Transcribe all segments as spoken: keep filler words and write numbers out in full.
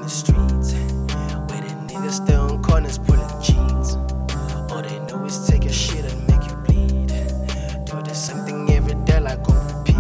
the streets, where the niggas stay on corners pulling jeans. All they know is take your shit and make you bleed. Do the same thing every day like on repeat.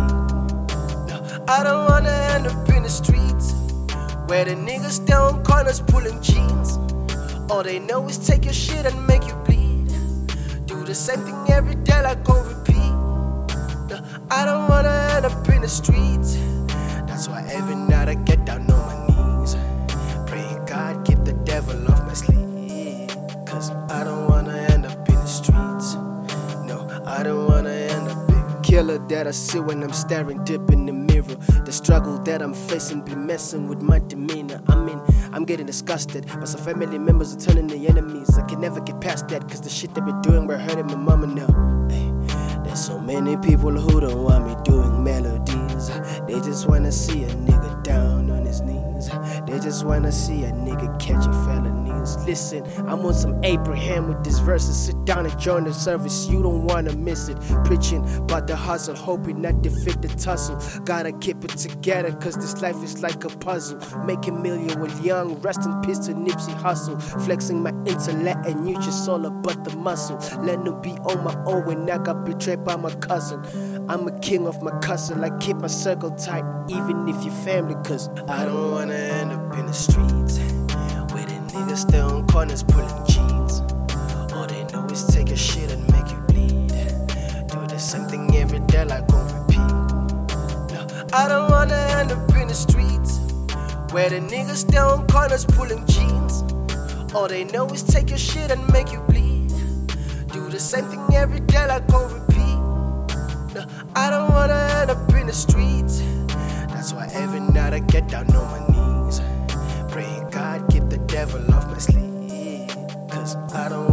No, I don't wanna end up in the streets, where the niggas stay on corners pulling jeans. All they know is take your shit and make you bleed. Do the same thing every day like on repeat. No, I don't wanna end up in the streets. That's why every night I get down on my knees, praying God keep the devil off my sleeve. Cause I don't wanna end up in the streets. No, I don't wanna end up in killer that I see when I'm staring deep in the mirror. The struggle that I'm facing be messing with my demeanor. I mean, I'm getting disgusted, but some family members are turning the enemies. I can never get past that, cause the shit they be doing we're hurting my mama now. Hey, there's so many people who don't want me doing melodies. They just wanna see a nigga down on his knees. They just wanna see a nigga catching felonies. Listen, I'm on some Abraham with these verses. Sit down and join the service, you don't wanna miss it. Preaching about the hustle, hoping not defeat the tussle. Gotta keep it together, cause this life is like a puzzle. Making million when young, rest in peace to Nipsey Hussle. Flexing my intellect and you just all about the muscle. Let me be on my own when I got betrayed by my cousin. I'm a king of my cousin, I keep my circle tight, even if you family. Cause I don't wanna end up in the streets, where the niggas stay on corners pulling jeans. All they know is take your shit and make you bleed. Do the same thing every day like on repeat. No, I don't wanna end up in the streets, where the niggas stay on corners pulling jeans. All they know is take your shit and make you bleed. Do the same thing every day like on repeat. No, I don't wanna end up in the streets. That's why every night I get down on my knees, praying God keep the devil off my sleeve. Cause I don't